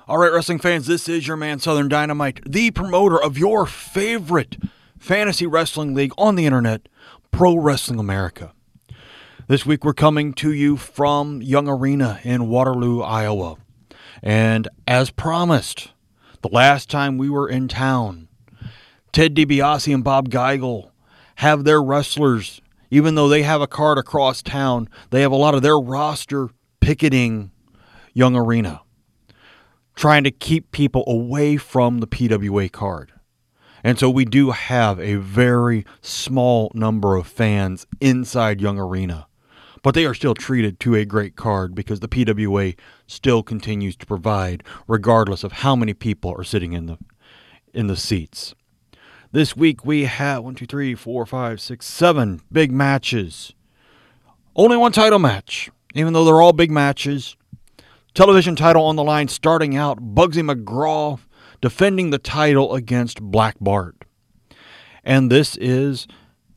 All right, wrestling fans, this is your man, Southern Dynamite, the promoter of your favorite fantasy wrestling league on the internet, Pro Wrestling America. This week we're coming to you from Young Arena in Waterloo, Iowa. And as promised, the last time we were in town, Ted DiBiase and Bob Geigel have their wrestlers, even though they have a card across town, they have a lot of their roster picketing Young Arena, trying to keep people away from the PWA card. And so we do have a very small number of fans inside Young Arena. But they are still treated to a great card because the PWA still continues to provide, regardless of how many people are sitting in the seats. This week we have 7 big matches. Only one title match, even though they're all big matches. Television title on the line, starting out, Bugsy McGraw defending the title against Black Bart. And this is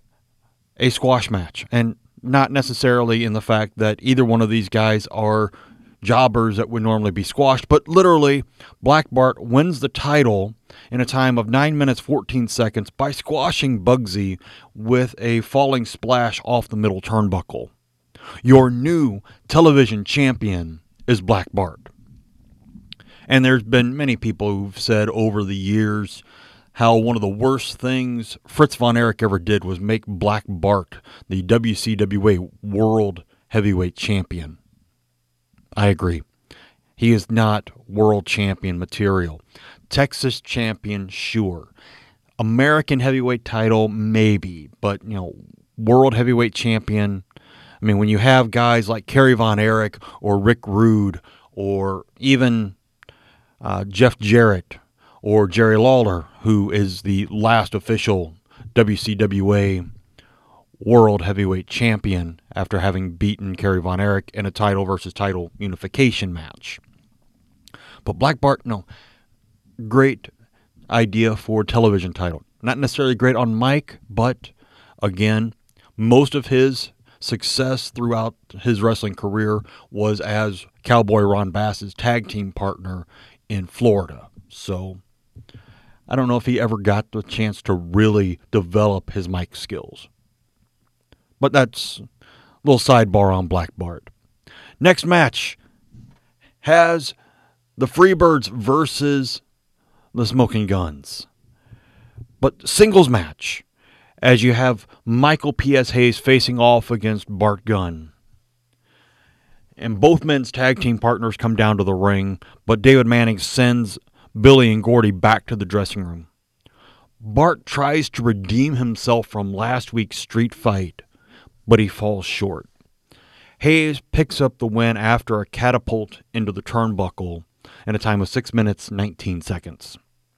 a squash match, and not necessarily in the fact that either one of these guys are jobbers that would normally be squashed, but literally, Black Bart wins the title in a time of 9 minutes 14 seconds by squashing Bugsy with a falling splash off the middle turnbuckle. Your new television champion is Black Bart. And there's been many people who've said over the years how one of the worst things Fritz von Erich ever did was make Black Bart the WCWA World Heavyweight Champion. I agree. He is not world champion material. Texas champion, sure. American heavyweight title, maybe. But, world heavyweight champion, I mean, when you have guys like Kerry Von Erich or Rick Rude or even Jeff Jarrett or Jerry Lawler, who is the last official WCWA World Heavyweight Champion after having beaten Kerry Von Erich in a title versus title unification match. But Black Bart, great idea for television title. Not necessarily great on mic, but again, most of his success throughout his wrestling career was as Cowboy Ron Bass's tag team partner in Florida. So I don't know if he ever got the chance to really develop his mic skills. But that's a little sidebar on Black Bart. Next match has the Freebirds versus the Smoking Guns. But singles match, as you have Michael P.S. Hayes facing off against Bart Gunn. And both men's tag team partners come down to the ring, but David Manning sends Billy and Gordy back to the dressing room. Bart tries to redeem himself from last week's street fight, but he falls short. Hayes picks up the win after a catapult into the turnbuckle in a time of 6 minutes, 19 seconds.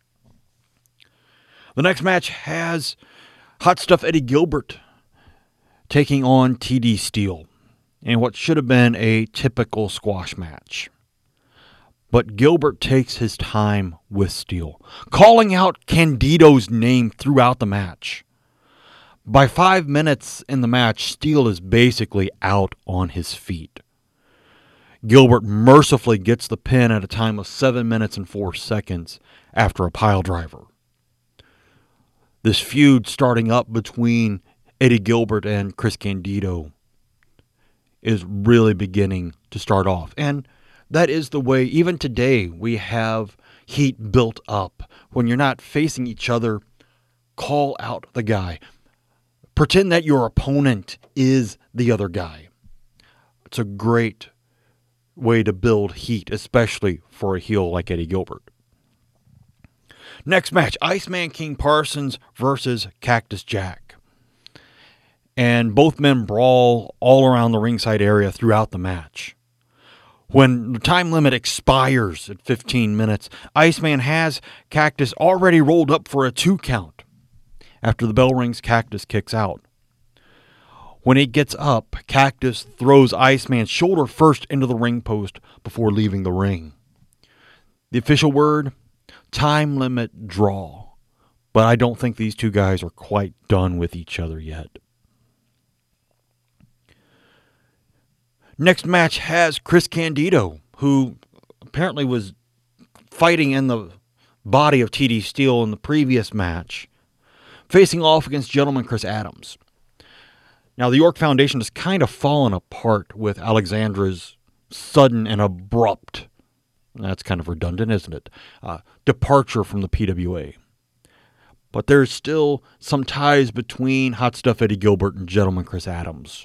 The next match has Hot Stuff Eddie Gilbert taking on TD Steele in what should have been a typical squash match. But Gilbert takes his time with Steele, calling out Candido's name throughout the match. By 5 minutes in the match, Steele is basically out on his feet. Gilbert mercifully gets the pin at a time of 7 minutes and 4 seconds after a pile driver. This feud starting up between Eddie Gilbert and Chris Candido is really beginning to start off. And that is the way, even today, we have heat built up. When you're not facing each other, call out the guy. Pretend that your opponent is the other guy. It's a great way to build heat, especially for a heel like Eddie Gilbert. Next match, Iceman King Parsons versus Cactus Jack. And both men brawl all around the ringside area throughout the match. When the time limit expires at 15 minutes, Iceman has Cactus already rolled up for a 2 count. After the bell rings, Cactus kicks out. When he gets up, Cactus throws Iceman shoulder first into the ring post before leaving the ring. The official word, time limit draw. But I don't think these two guys are quite done with each other yet. Next match has Chris Candido, who apparently was fighting in the body of TD Steele in the previous match, facing off against Gentleman Chris Adams. Now, the York Foundation has kind of fallen apart with Alexandra's sudden and abrupt, that's kind of redundant, isn't it, departure from the PWA. But there's still some ties between Hot Stuff Eddie Gilbert and Gentleman Chris Adams.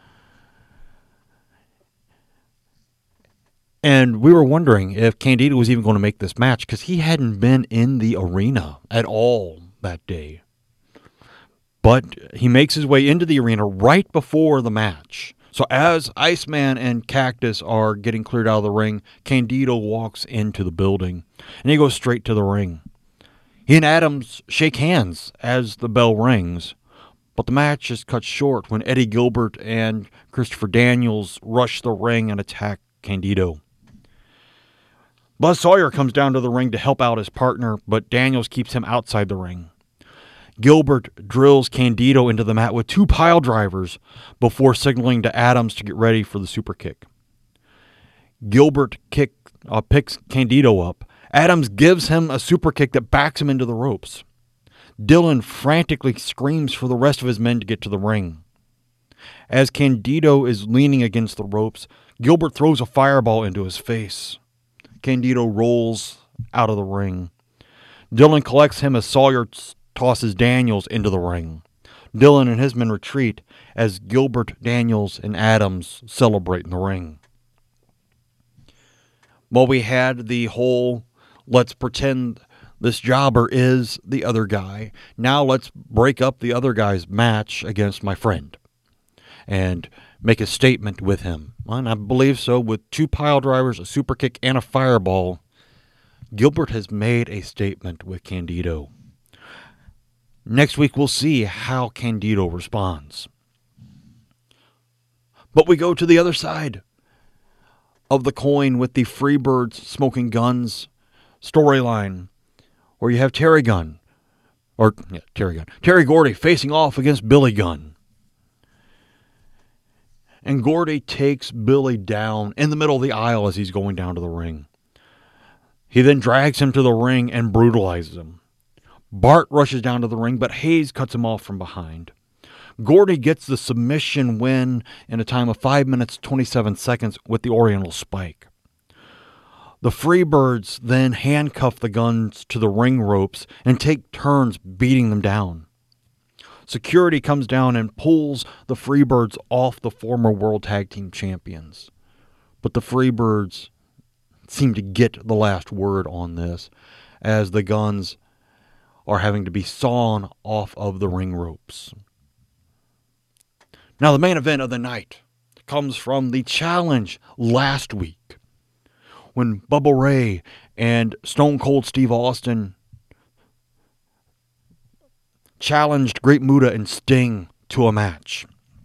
And we were wondering if Candido was even going to make this match because he hadn't been in the arena at all that day. But he makes his way into the arena right before the match. So as Iceman and Cactus are getting cleared out of the ring, Candido walks into the building, and he goes straight to the ring. He and Adams shake hands as the bell rings, but the match is cut short when Eddie Gilbert and Christopher Daniels rush the ring and attack Candido. Buzz Sawyer comes down to the ring to help out his partner, but Daniels keeps him outside the ring. Gilbert drills Candido into the mat with 2 pile drivers before signaling to Adams to get ready for the super kick. Gilbert picks Candido up. Adams gives him a super kick that backs him into the ropes. Dillon frantically screams for the rest of his men to get to the ring. As Candido is leaning against the ropes, Gilbert throws a fireball into his face. Candido rolls out of the ring. Dillon collects him as Sawyer tosses Daniels into the ring. Dillon and his men retreat as Gilbert, Daniels, and Adams celebrate in the ring. Well, we had the whole let's pretend this jobber is the other guy. Now let's break up the other guy's match against my friend and make a statement with him. And I believe so. With 2 pile drivers, a super kick, and a fireball, Gilbert has made a statement with Candido. Next week, we'll see how Candido responds. But we go to the other side of the coin with the Freebirds Smoking Guns storyline, where you have Terry Gordy facing off against Billy Gunn. And Gordy takes Billy down in the middle of the aisle as he's going down to the ring. He then drags him to the ring and brutalizes him. Bart rushes down to the ring, but Hayes cuts him off from behind. Gordy gets the submission win in a time of 5 minutes, 27 seconds with the Oriental Spike. The Freebirds then handcuff the Guns to the ring ropes and take turns beating them down. Security comes down and pulls the Freebirds off the former World Tag Team Champions. But the Freebirds seem to get the last word on this, as the Guns are having to be sawn off of the ring ropes. Now, the main event of the night comes from the challenge last week, when Bubba Ray and Stone Cold Steve Austin challenged Great Muta and Sting to a match.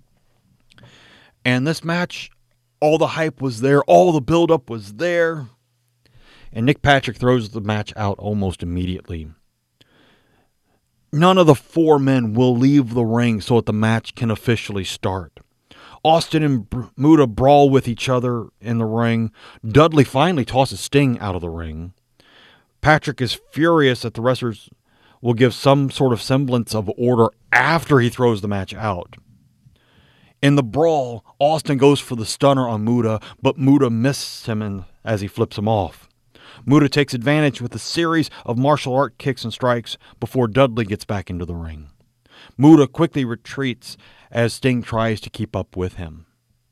And this match, all the hype was there, all the buildup was there, and Nick Patrick throws the match out almost immediately. None of the 4 men will leave the ring so that the match can officially start. Austin and Muta brawl with each other in the ring. Dudley finally tosses Sting out of the ring. Patrick is furious that the wrestlers will give some sort of semblance of order after he throws the match out. In the brawl, Austin goes for the stunner on Muta, but Muta misses him as he flips him off. Muta takes advantage with a series of martial art kicks and strikes before Dudley gets back into the ring. Muta quickly retreats as Sting tries to keep up with him.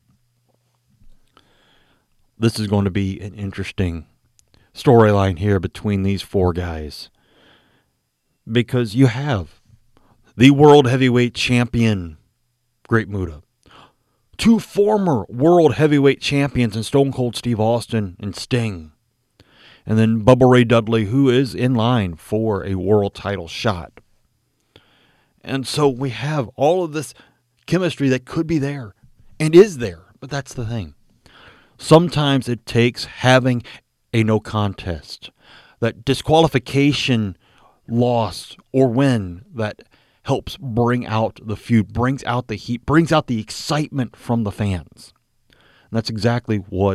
This is going to be an interesting storyline here between these 4 guys, because you have the World Heavyweight Champion, Great Muta, 2 former World Heavyweight Champions in Stone Cold Steve Austin and Sting, and then Bubba Ray Dudley, who is in line for a world title shot. And so we have all of this chemistry that could be there and is there, but that's the thing. Sometimes it takes having a no contest, that disqualification, loss, or win that helps bring out the feud, brings out the heat, brings out the excitement from the fans. And that's exactly what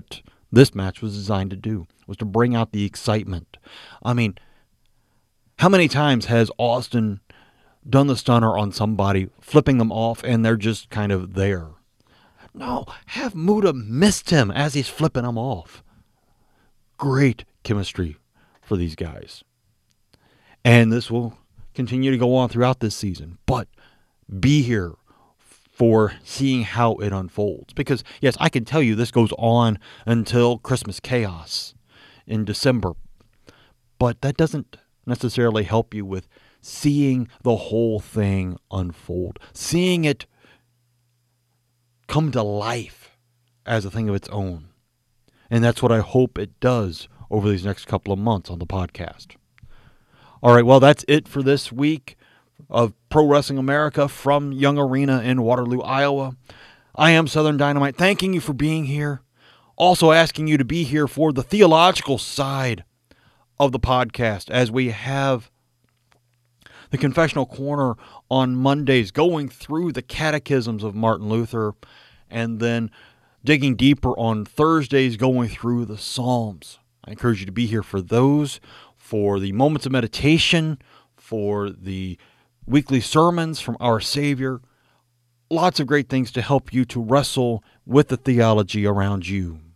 this match was designed to do, was to bring out the excitement. I mean, how many times has Austin done the stunner on somebody, flipping them off, and they're just kind of there? No, have Muta missed him as he's flipping them off. Great chemistry for these guys. And this will continue to go on throughout this season. But be here for seeing how it unfolds. Because, yes, I can tell you this goes on until Christmas Chaos in December. But that doesn't necessarily help you with seeing the whole thing unfold. Seeing it come to life as a thing of its own. And that's what I hope it does over these next couple of months on the podcast. All right, well, that's it for this week of Pro Wrestling America from Young Arena in Waterloo, Iowa. I am Southern Dynamite, thanking you for being here. Also asking you to be here for the theological side of the podcast as we have the Confessional Corner on Mondays going through the catechisms of Martin Luther, and then digging deeper on Thursdays going through the Psalms. I encourage you to be here for those, for the moments of meditation, for the weekly sermons from our Savior. Lots of great things to help you to wrestle with the theology around you.